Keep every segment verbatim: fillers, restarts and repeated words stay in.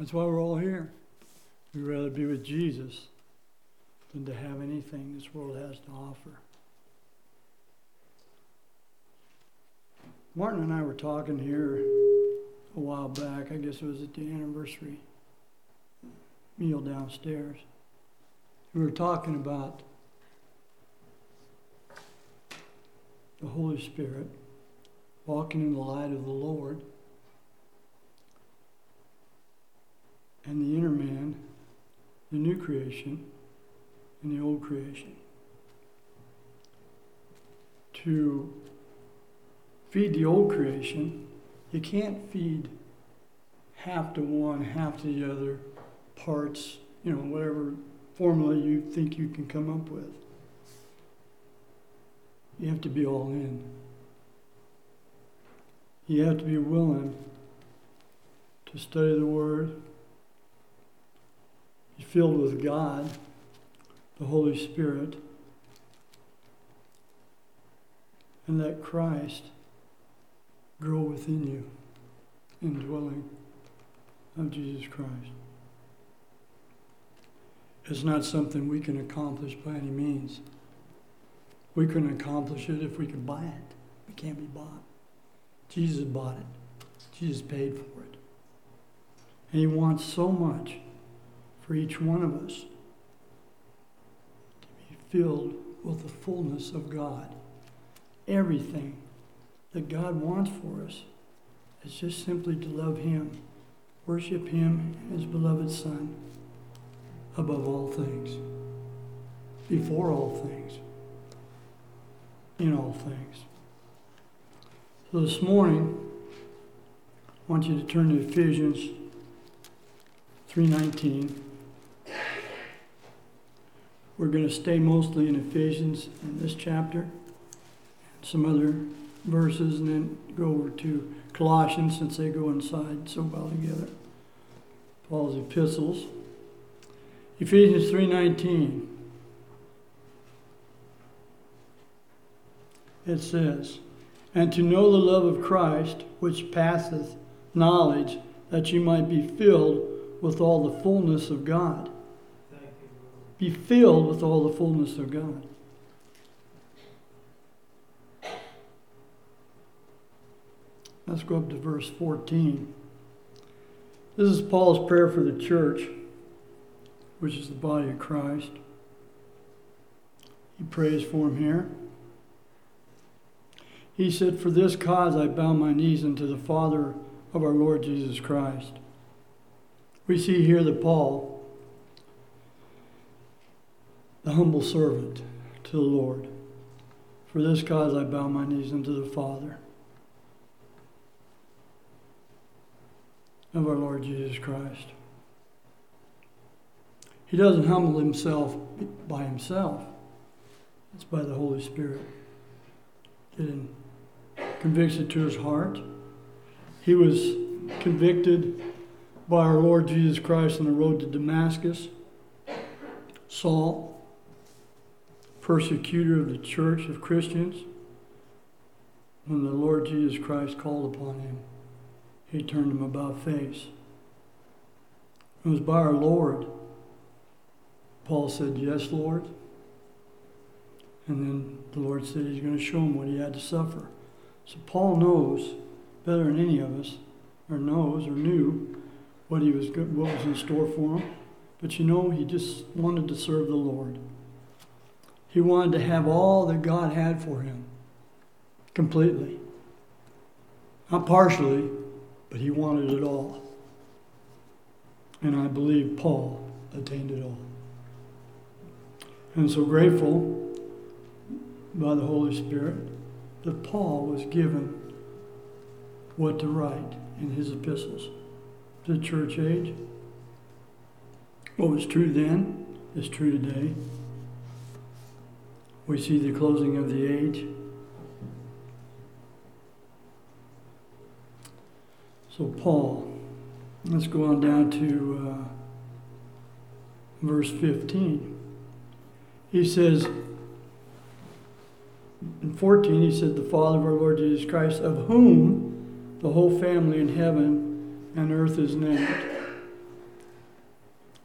That's why we're all here. We'd rather be with Jesus than to have anything this world has to offer. Martin and I were talking here a while back. I guess it was at the anniversary meal downstairs. We were talking about the Holy Spirit, walking in the light of the Lord, and the inner man, the new creation, and the old creation. To feed the old creation, you can't feed half to one, half to the other parts, you know, whatever formula you think you can come up with. You have to be all in. You have to be willing to study the Word, be filled with God, the Holy Spirit, and let Christ grow within you, indwelling of Jesus Christ. It's not something we can accomplish by any means. We couldn't accomplish it if we could buy it. It can't be bought. Jesus bought it. Jesus paid for it. And He wants so much for each one of us to be filled with the fullness of God. Everything that God wants for us is just simply to love Him, worship Him, His beloved Son, above all things, before all things, in all things. So this morning, I want you to turn to Ephesians three nineteen. We're going to stay mostly in Ephesians in this chapter, and some other verses, and then go over to Colossians since they go inside so well together. Paul's epistles. Ephesians three nineteen. It says, "And to know the love of Christ, which passeth knowledge, that you might be filled with all the fullness of God." Be filled with all the fullness of God. Let's go up to verse fourteen. This is Paul's prayer for the church, which is the body of Christ. He prays for him here. He said, "For this cause I bow my knees unto the Father of our Lord Jesus Christ." We see here that Paul, the humble servant to the Lord, "For this cause I bow my knees unto the Father of our Lord Jesus Christ." He doesn't humble himself by himself. It's by the Holy Spirit. It convicts it to his heart. He was convicted by our Lord Jesus Christ on the road to Damascus. Saul, persecutor of the church of Christians, when the Lord Jesus Christ called upon him, he turned him about face. It was by our Lord. Paul said, "Yes, Lord." And then the Lord said He's going to show him what he had to suffer. So Paul knows better than any of us, or knows or knew what he was what was in store for him. But you know, he just wanted to serve the Lord. He wanted to have all that God had for him, completely. Not partially, but he wanted it all. And I believe Paul attained it all. And so grateful by the Holy Spirit that Paul was given what to write in his epistles to the church age. What was true then is true today. We see the closing of the age. So Paul, let's go on down to uh, verse fifteen. He says, in fourteen, he said, "The Father of our Lord Jesus Christ, of whom the whole family in heaven and earth is named."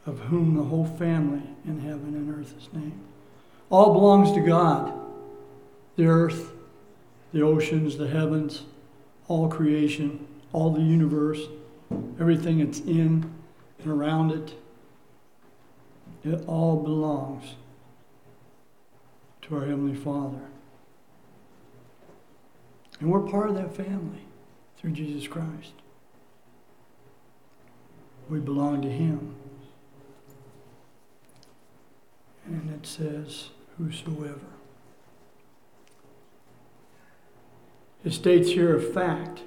of whom the whole family in heaven and earth is named. All belongs to God. The earth, the oceans, the heavens, all creation, all the universe, everything that's in and around it, it all belongs to our Heavenly Father. And we're part of that family through Jesus Christ. We belong to Him. And it says, whosoever. It states here a fact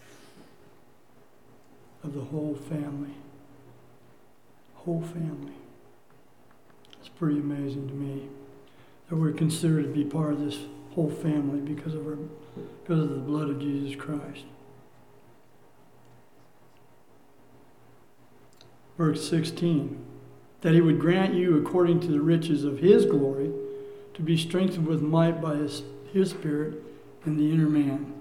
of the whole family. Whole family. It's pretty amazing to me that we're considered to be part of this whole family because of our, because of the blood of Jesus Christ. Verse sixteen, that He would grant you according to the riches of His glory to be strengthened with might by His, His Spirit in the inner man.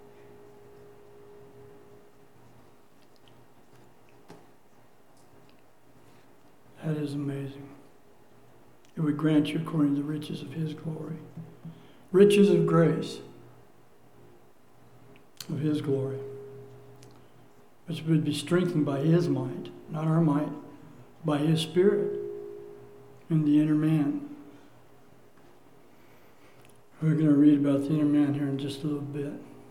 That is amazing. It would grant you according to the riches of His glory. Riches of grace of His glory. Which would be strengthened by His might, not our might, by His Spirit in the inner man. We're going to read about the inner man here in just a little bit.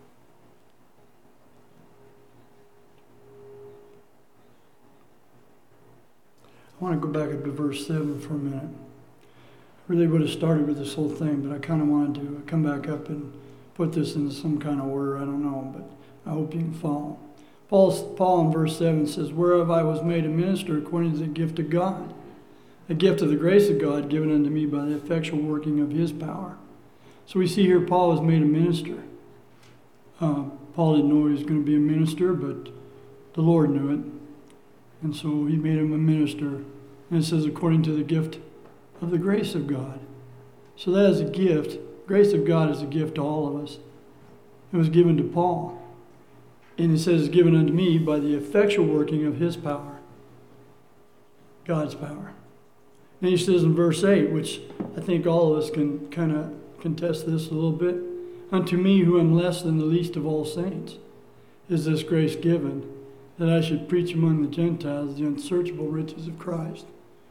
I want to go back up to verse seven for a minute. I really would have started with this whole thing, but I kind of wanted to come back up and put this in some kind of order. I don't know, but I hope you can follow. Paul's, Paul in verse seven says, whereof I was made a minister according to the gift of God, a gift of the grace of God given unto me by the effectual working of His power. So we see here Paul was made a minister. Uh, Paul didn't know he was going to be a minister, but the Lord knew it. And so He made him a minister. And it says, according to the gift of the grace of God. So that is a gift. Grace of God is a gift to all of us. It was given to Paul. And it says, given unto me by the effectual working of His power. God's power. And he says in verse eight, which I think all of us can kind of contest this a little bit. Unto me, who am less than the least of all saints, is this grace given, that I should preach among the Gentiles the unsearchable riches of Christ.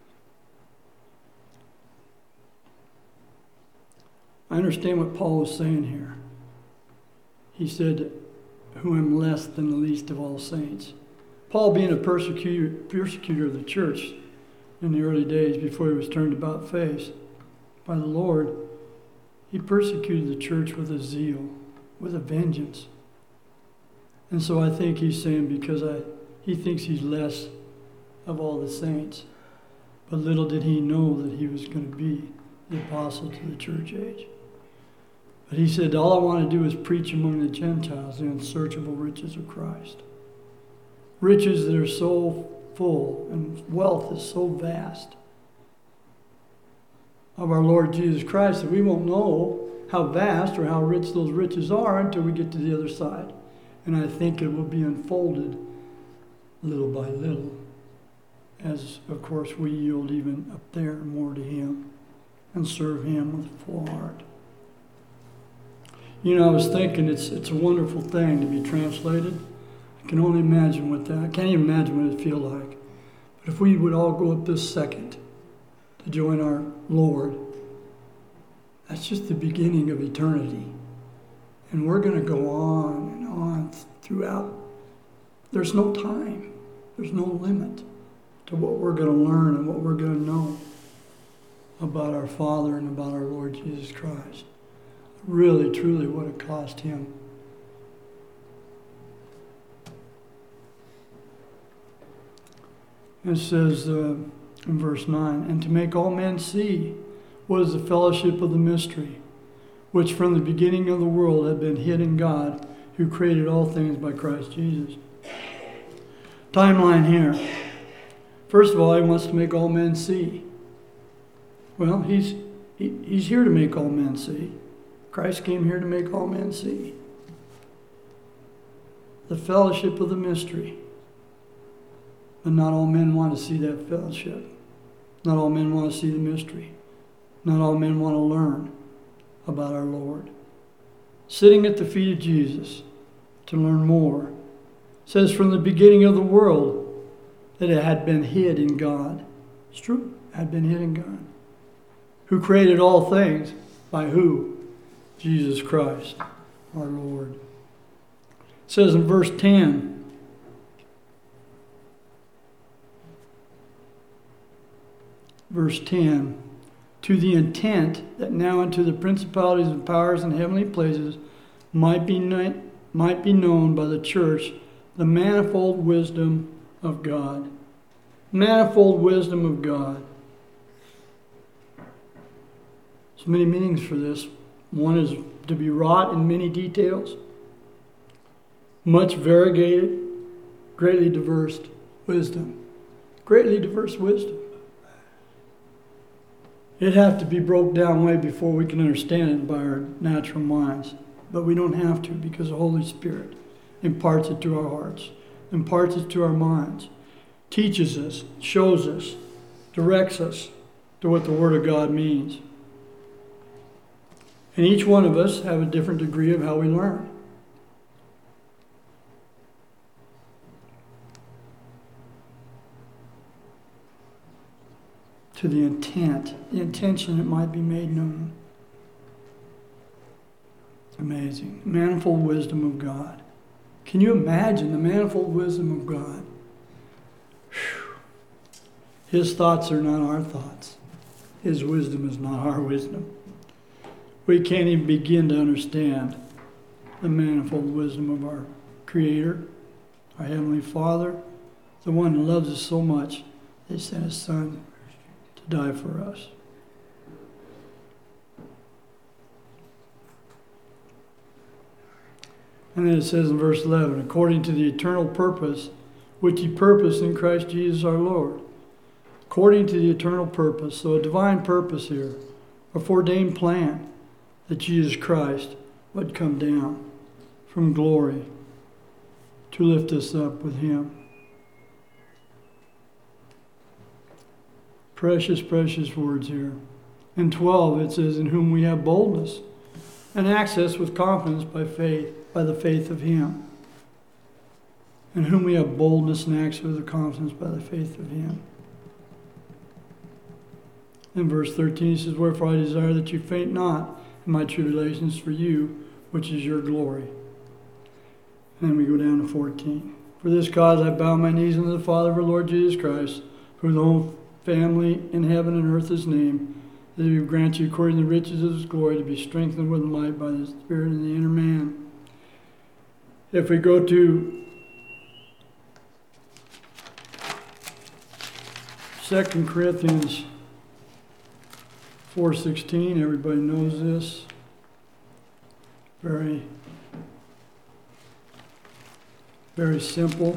I understand what Paul was saying here. He said, who am less than the least of all saints. Paul, being a persecutor, persecutor of the church in the early days before he was turned about face by the Lord, he persecuted the church with a zeal, with a vengeance. And so I think he's saying because I, he thinks he's less of all the saints. But little did he know that he was going to be the apostle to the church age. But he said, all I want to do is preach among the Gentiles the unsearchable riches of Christ. Riches that are so full and wealth is so vast of our Lord Jesus Christ that we won't know how vast or how rich those riches are until we get to the other side. And I think it will be unfolded little by little as, of course, we yield even up there more to Him and serve Him with a full heart. You know, I was thinking it's it's a wonderful thing to be translated. I can only imagine what that, I can't even imagine what it'd feel like. But if we would all go up this second to join our Lord, that's just the beginning of eternity. And we're going to go on and on throughout. There's no time. There's no limit to what we're going to learn and what we're going to know about our Father and about our Lord Jesus Christ. Really, truly, what it cost Him. It says uh, in verse nine, and to make all men see what is the fellowship of the mystery, which from the beginning of the world had been hid in God, who created all things by Christ Jesus. Timeline here. First of all, He wants to make all men see. Well, He's he, He's here to make all men see. Christ came here to make all men see. The fellowship of the mystery. But not all men want to see that fellowship. Not all men want to see the mystery. Not all men want to learn about our Lord. Sitting at the feet of Jesus to learn more. It says from the beginning of the world that it had been hid in God. It's true. It had been hid in God. Who created all things? By who? Jesus Christ, our Lord. It says in verse ten, verse ten, to the intent that now unto the principalities and powers in heavenly places might be, might be known by the church the manifold wisdom of God. Manifold wisdom of God. There's many meanings for this. One is to be wrought in many details, much variegated, greatly diverse wisdom. Greatly diverse wisdom. It'd have to be broke down way before we can understand it by our natural minds. But we don't have to, because the Holy Spirit imparts it to our hearts, imparts it to our minds, teaches us, shows us, directs us to what the Word of God means. And each one of us have a different degree of how we learn. To the intent, the intention it might be made known. Amazing. Manifold wisdom of God. Can you imagine the manifold wisdom of God? Whew. His thoughts are not our thoughts. His wisdom is not our wisdom. We can't even begin to understand the manifold wisdom of our Creator, our Heavenly Father, the one who loves us so much, He sent His Son to die for us. And then it says in verse eleven, according to the eternal purpose which He purposed in Christ Jesus our Lord. According to the eternal purpose, so a divine purpose here, a foreordained plan that Jesus Christ would come down from glory to lift us up with Him. Precious, precious words here. In twelve it says, in whom we have boldness and access with confidence by faith, by the faith of Him. In whom we have boldness and access with confidence by the faith of Him. In verse thirteen he says, wherefore I desire that you faint not in my tribulations for you, which is your glory. And then we go down to fourteen. For this cause I bow my knees unto the Father of our Lord Jesus Christ, for the whole family in heaven and earth His name, that He will grant you according to the riches of His glory to be strengthened with might by the Spirit in the inner man. If we go to Second Corinthians four sixteen, everybody knows this. Very, very simple.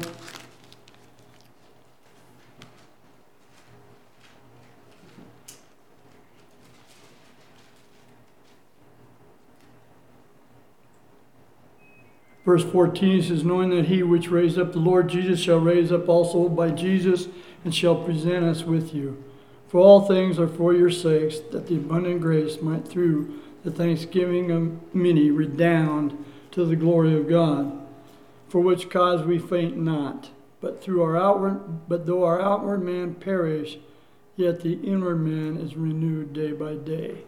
Verse fourteen says, knowing that He which raised up the Lord Jesus shall raise up also by Jesus and shall present us with you. For all things are for your sakes, that the abundant grace might through the thanksgiving of many redound to the glory of God. For which cause we faint not, but through our outward, but though our outward man perish, yet the inward man is renewed day by day.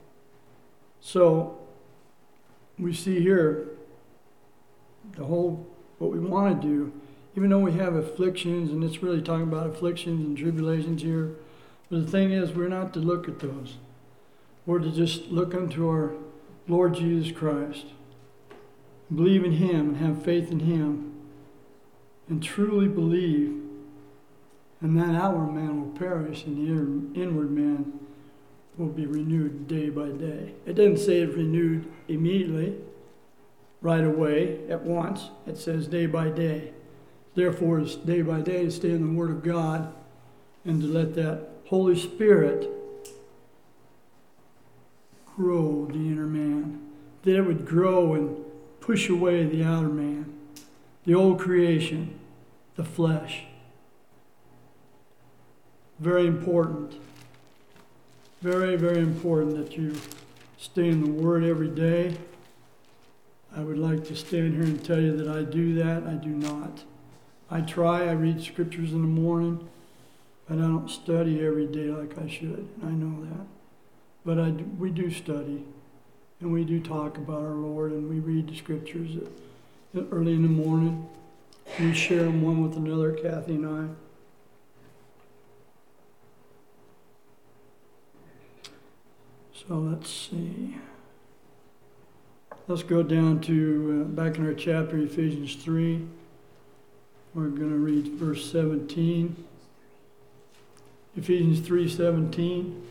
So we see here the whole, what we want to do, even though we have afflictions, and it's really talking about afflictions and tribulations here, but the thing is, we're not to look at those. We're to just look unto our Lord Jesus Christ, believe in Him and have faith in Him, and truly believe, and that outward man will perish and the inward man will be renewed day by day. It doesn't say it's renewed immediately, right away, at once. It says day by day. Therefore, it's day by day to stay in the Word of God and to let that Holy Spirit grow the inner man. That it would grow and push away the outer man, the old creation, the flesh. Very important very, very important that you stay in the Word every day. I would like to stand here and tell you that I do that. I do not. I try. I read scriptures in the morning, but I don't study every day like I should. I know that. But I do, we do study, and we do talk about our Lord, and we read the scriptures early in the morning. We share them one with another, Kathy and I. So let's see. Let's go down to, uh, back in our chapter, Ephesians three. We're going to read verse seventeen. Ephesians three seventeen.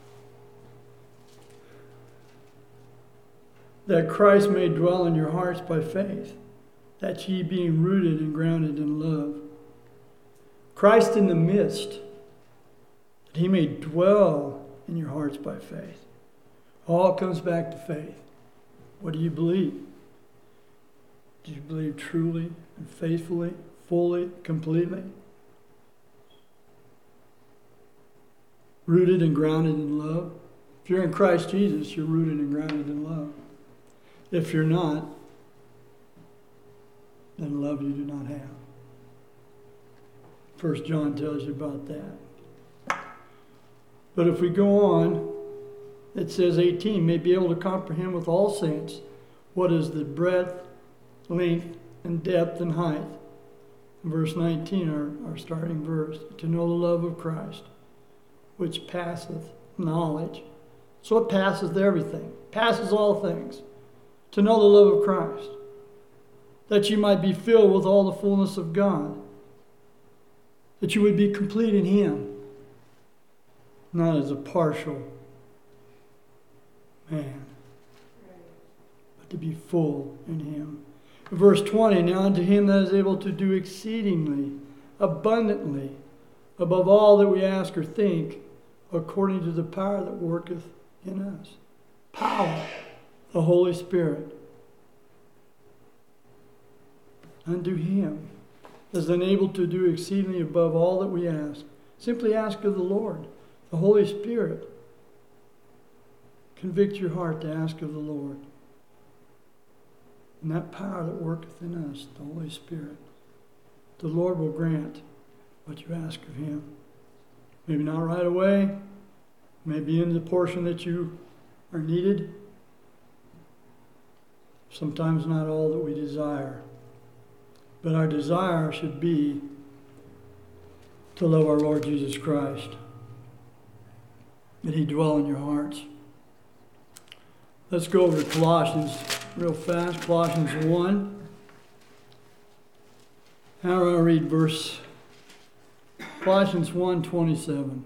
That Christ may dwell in your hearts by faith, that ye being rooted and grounded in love. Christ in the midst, that he may dwell in your hearts by faith. All comes back to faith. What do you believe? Do you believe truly and faithfully, fully, completely? Rooted and grounded in love? If you're in Christ Jesus, you're rooted and grounded in love. If you're not, then love you do not have. First John tells you about that. But if we go on, it says eighteen, may be able to comprehend with all saints what is the breadth, length, and depth and height. Verse nineteen, our, our starting verse, to know the love of Christ, which passeth knowledge. So it passes everything, passes all things. To know the love of Christ, that you might be filled with all the fullness of God, that you would be complete in him, not as a partial man, but to be full in him. Verse twenty, now unto him that is able to do exceedingly, abundantly, above all that we ask or think, according to the power that worketh in us. Power. The Holy Spirit. Unto him is unable to do exceedingly above all that we ask. Simply ask of the Lord. The Holy Spirit. Convict your heart to ask of the Lord. And that power that worketh in us, the Holy Spirit, the Lord will grant what you ask of him. Maybe not right away. Maybe in the portion that you are needed. Sometimes not all that we desire. But our desire should be to love our Lord Jesus Christ. That he dwell in your hearts. Let's go over to Colossians real fast. Colossians one. Now we're going to read verse Colossians one twenty-seven.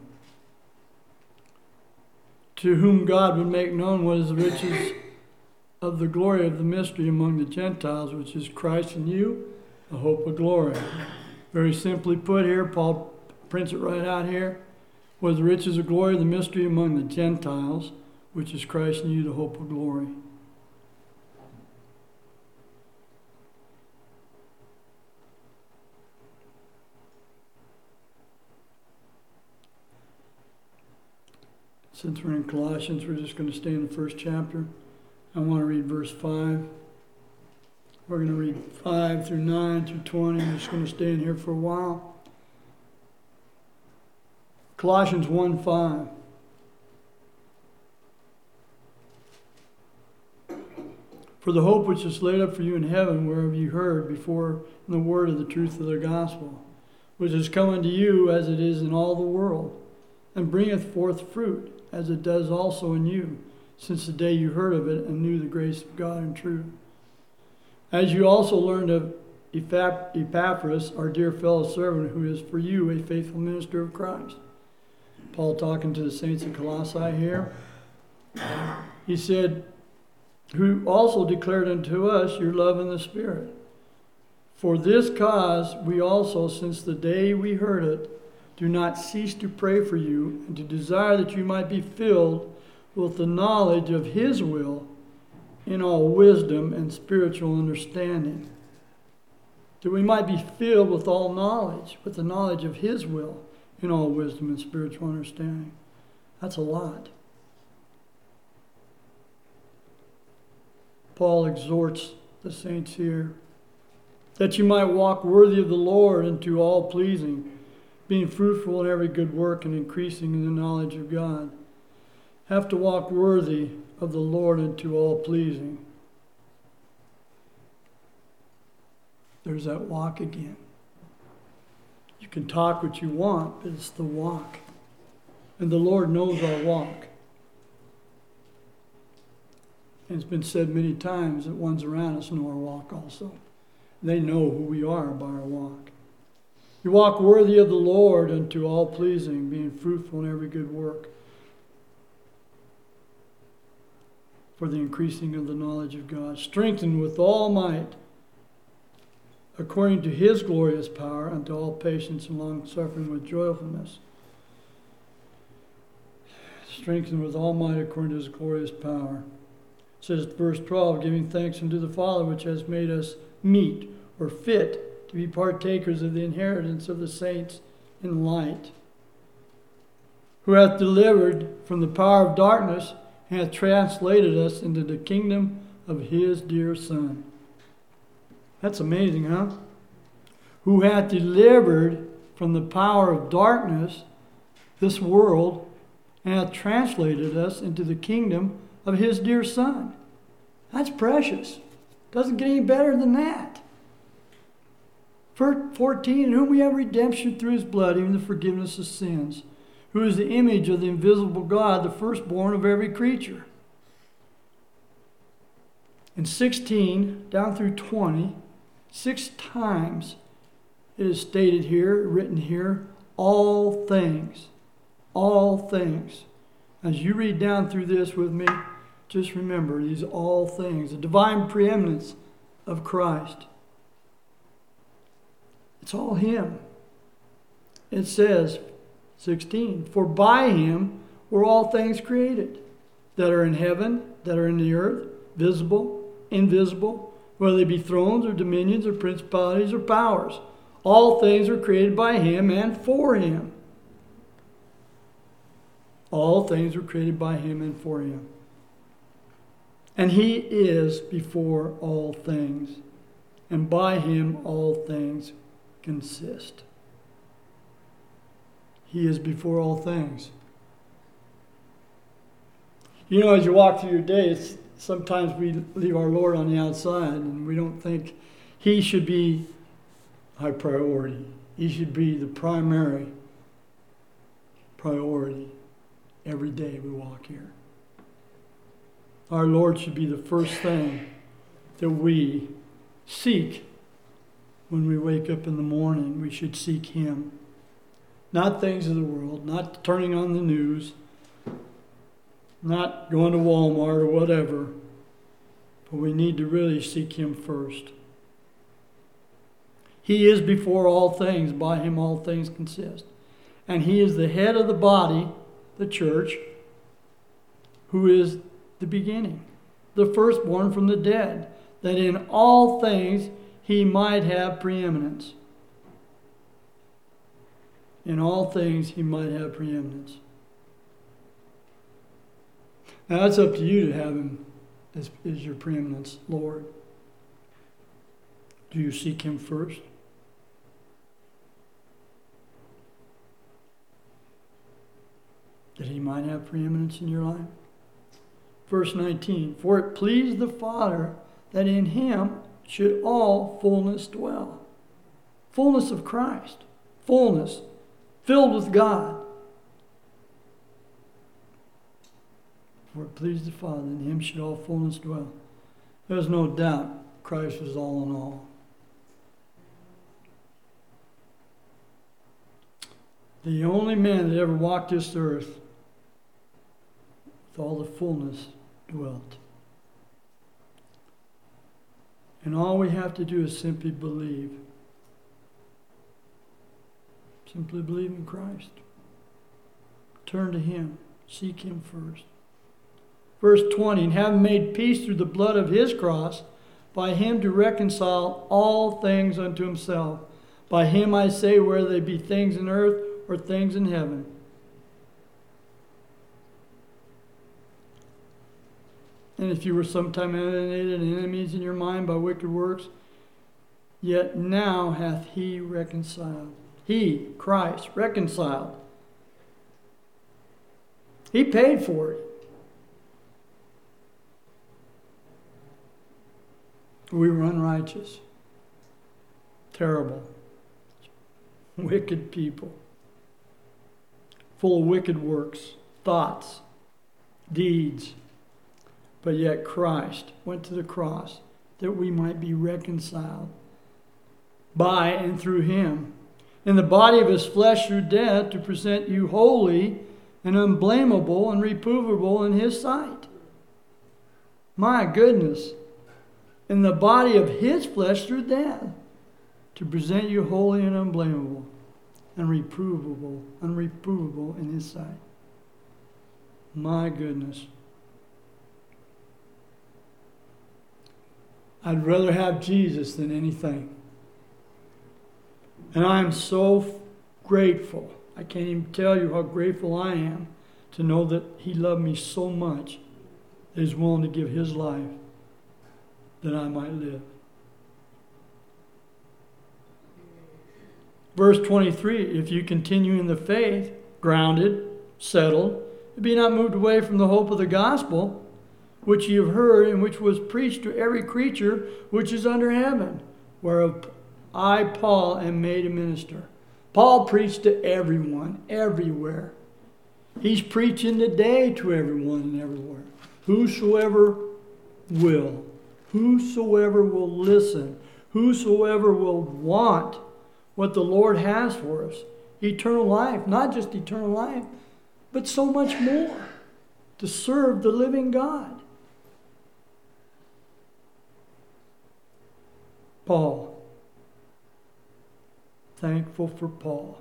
To whom God would make known what is the riches of the glory of the mystery among the Gentiles, which is Christ in you, the hope of glory. Very simply put here, Paul prints it right out here. What is the riches of glory of the mystery among the Gentiles, which is Christ in you, the hope of glory. Since we're in Colossians, we're just going to stay in the first chapter. I want to read verse five. We're going to read five through nine through twenty. I'm just going to stay in here for a while. Colossians one five. For the hope which is laid up for you in heaven, whereof you heard before in the word of the truth of the gospel, which is come unto you as it is in all the world, and bringeth forth fruit, as it does also in you, since the day you heard of it and knew the grace of God in truth. As you also learned of Epaphras, our dear fellow servant, who is for you a faithful minister of Christ. Paul talking to the saints of Colossae here. He said, who also declared unto us your love in the Spirit. For this cause we also, since the day we heard it, do not cease to pray for you and to desire that you might be filled with the knowledge of his will in all wisdom and spiritual understanding. That we might be filled with all knowledge, with the knowledge of his will in all wisdom and spiritual understanding. That's a lot. Paul exhorts the saints here, that you might walk worthy of the Lord unto all pleasing, being fruitful in every good work and increasing in the knowledge of God. Have to walk worthy of the Lord unto all pleasing. There's that walk again. You can talk what you want, but it's the walk. And the Lord knows our walk. And it's been said many times that ones around us know our walk also. They know who we are by our walk. You walk worthy of the Lord unto all pleasing, being fruitful in every good work, for the increasing of the knowledge of God, strengthened with all might, according to his glorious power, unto all patience and long suffering with joyfulness. Strengthened with all might according to his glorious power. It says, verse twelve, giving thanks unto the Father, which has made us meet or fit to be partakers of the inheritance of the saints in light, who hath delivered from the power of darkness and hath translated us into the kingdom of his dear Son. That's amazing, huh? Who hath delivered from the power of darkness, this world, and hath translated us into the kingdom of his dear Son. That's precious. Doesn't get any better than that. Verse fourteen, in whom we have redemption through his blood, even the forgiveness of sins, who is the image of the invisible God, the firstborn of every creature. In sixteen, down through twenty, six times it is stated here, written here, all things. All things. As you read down through this with me, just remember these all things. The divine preeminence of Christ. It's all him. It says, sixteen, for by him were all things created, that are in heaven, that are in the earth, visible, invisible, whether they be thrones or dominions or principalities or powers. All things are created by him and for him. All things were created by him and for him. And he is before all things, and by him all things consist. He is before all things. You know, as you walk through your day, sometimes we leave our Lord on the outside and we don't think he should be high priority. He should be the primary priority every day we walk here. Our Lord should be the first thing that we seek when we wake up in the morning. We should seek him. Not things of the world, not turning on the news, not going to Walmart or whatever, but we need to really seek him first. He is before all things, by him all things consist. And he is the head of the body, the church, who is the beginning, the firstborn from the dead, that in all things he might have preeminence. In all things he might have preeminence. Now that's up to you to have him as, as your preeminence, Lord. Do you seek him first? That he might have preeminence in your life? Verse nineteen, for it pleased the Father that in him should all fullness dwell. Fullness of Christ. Fullness. Filled with God. For it pleased the Father, in him should all fullness dwell. There's no doubt Christ was all in all. The only man that ever walked this earth with all the fullness dwelt. And all we have to do is simply believe. Simply believe in Christ. Turn to him. Seek him first. Verse twenty, and having made peace through the blood of his cross, by him to reconcile all things unto himself. By him I say, whether they be things in earth or things in heaven. And if you were sometime alienated and enemies in your mind by wicked works, yet now hath he reconciled. He, Christ, reconciled. He paid for it. We were unrighteous, terrible, wicked people, full of wicked works, thoughts, deeds. But yet Christ went to the cross that we might be reconciled by and through him in the body of his flesh through death, to present you holy and unblameable and reprovable in his sight. My goodness. In the body of his flesh through death, to present you holy and unblameable and reprovable, unreprovable in his sight. My goodness. I'd rather have Jesus than anything. And I am so grateful. I can't even tell you how grateful I am to know that he loved me so much that he's willing to give his life that I might live. Verse twenty-three, if you continue in the faith, grounded, settled, be not moved away from the hope of the gospel, which ye have heard, and which was preached to every creature which is under heaven, whereof I, Paul, am made a minister. Paul preached to everyone, everywhere. He's preaching today to everyone and everywhere. Whosoever will. Whosoever will listen. Whosoever will want what the Lord has for us. Eternal life. Not just eternal life, but so much more. To serve the living God. Paul. Thankful for Paul.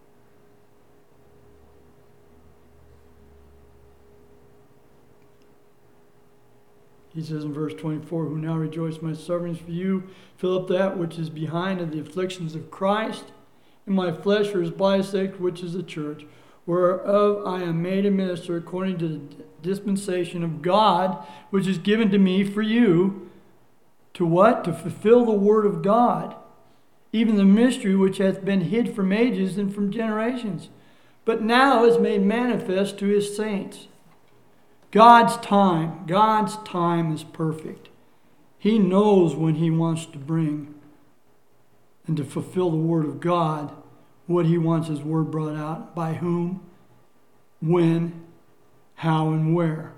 He says in verse twenty-four, who now rejoice my sufferings for you, fill up that which is behind of the afflictions of Christ, in my flesh for his body's sake, which is the church, whereof I am made a minister according to the dispensation of God, which is given to me for you, to what? To fulfill the word of God, even the mystery which hath been hid from ages and from generations, but now is made manifest to his saints. God's time, God's time is perfect. He knows when he wants to bring and to fulfill the word of God, what he wants his word brought out, by whom, when, how, and where.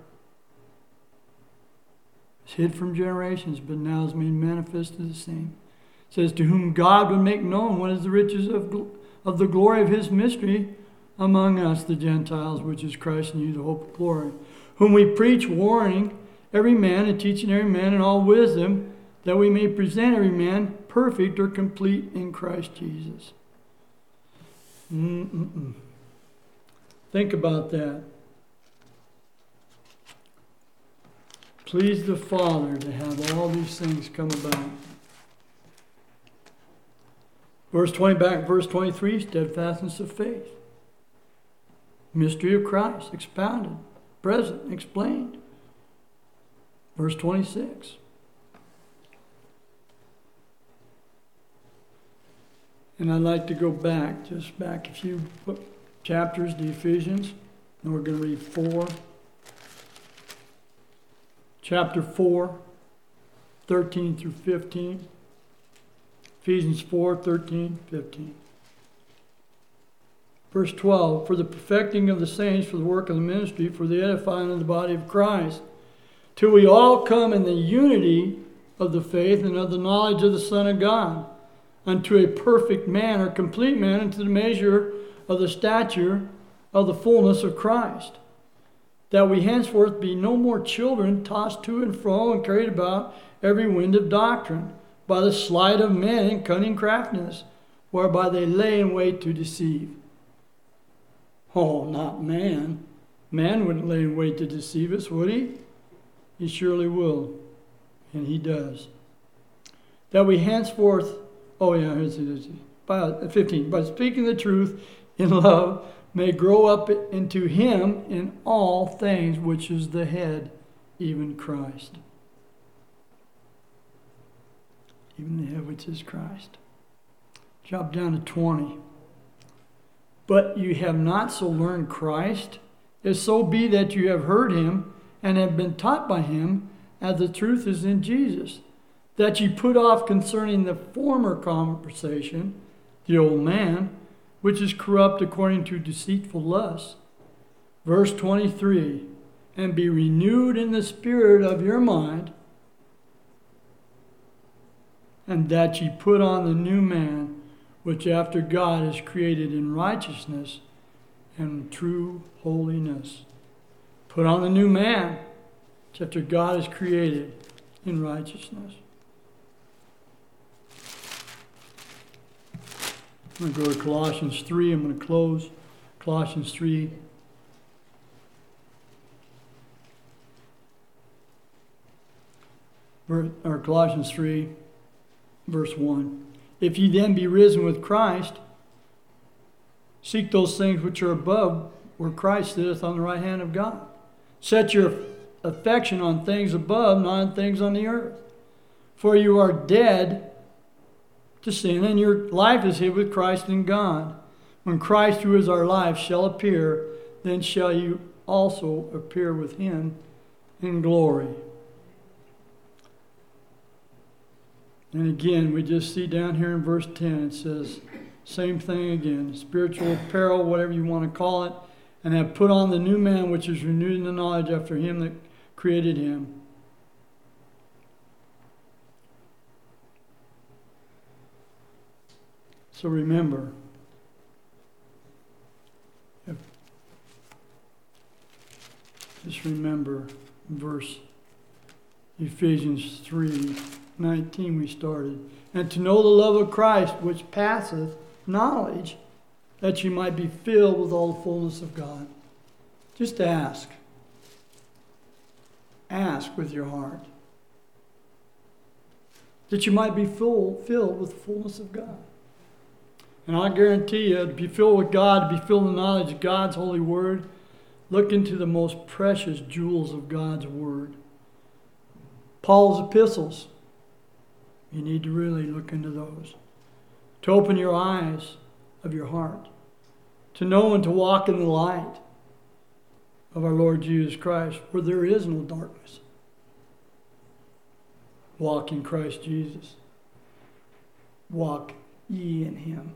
It's hid from generations, but now is made manifest to the same. It says, to whom God would make known what is the riches of, of the glory of his mystery among us, the Gentiles, which is Christ in you, the hope of glory. Whom we preach, warning every man and teaching every man in all wisdom, that we may present every man perfect or complete in Christ Jesus. Mm-mm-mm. Think about that. Please the Father to have all these things come about. Verse twenty, back verse twenty-three, steadfastness of faith. Mystery of Christ, expounded, present, explained. Verse twenty-six. And I'd like to go back, just back a few chapters to Ephesians. And we're going to read four. Chapter four, thirteen through fifteen. Ephesians four, thirteen, fifteen. Verse twelve, for the perfecting of the saints, for the work of the ministry, for the edifying of the body of Christ, till we all come in the unity of the faith and of the knowledge of the Son of God, unto a perfect man or complete man, unto the measure of the stature of the fullness of Christ, that we henceforth be no more children, tossed to and fro and carried about every wind of doctrine, by the sleight of men and cunning craftiness, whereby they lay in wait to deceive. Oh, not man. Man wouldn't lay in wait to deceive us, would he? He surely will. And he does. That we henceforth, oh yeah, here's it. By fifteen, by speaking the truth in love, may grow up into him in all things, which is the head, even Christ. Even the head which is Christ. Drop down to twenty. But you have not so learned Christ, if so be that you have heard him and have been taught by him, as the truth is in Jesus, that ye put off concerning the former conversation, the old man, which is corrupt according to deceitful lusts. Verse twenty-three, and be renewed in the spirit of your mind, and that ye put on the new man, which after God is created in righteousness and true holiness. Put on the new man, which after God is created in righteousness. I'm going to go to Colossians three. I'm going to close Colossians three. Or Colossians three, verse one. If ye then be risen with Christ, seek those things which are above, where Christ sitteth on the right hand of God. Set your affection on things above, not on things on the earth. For you are dead to sin, and your life is hid with Christ in God. When Christ, who is our life, shall appear, then shall you also appear with him in glory. And again, we just see down here in verse ten, it says, same thing again, spiritual apparel, whatever you want to call it, and have put on the new man, which is renewed in the knowledge after him that created him. So remember, if, just remember verse Ephesians three nineteen we started. And to know the love of Christ, which passeth knowledge, that you might be filled with all the fullness of God. Just ask. Ask with your heart. That you might be full, filled with the fullness of God. And I guarantee you, to be filled with God, to be filled with the knowledge of God's holy word, look into the most precious jewels of God's word. Paul's epistles. You need to really look into those. To open your eyes of your heart. To know and to walk in the light of our Lord Jesus Christ, where there is no darkness. Walk in Christ Jesus. Walk ye in him.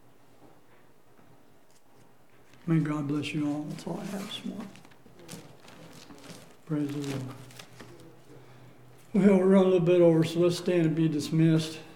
May God bless you all. That's all I have this morning. Praise the Lord. Well, we're running a little bit over, so let's stand and be dismissed.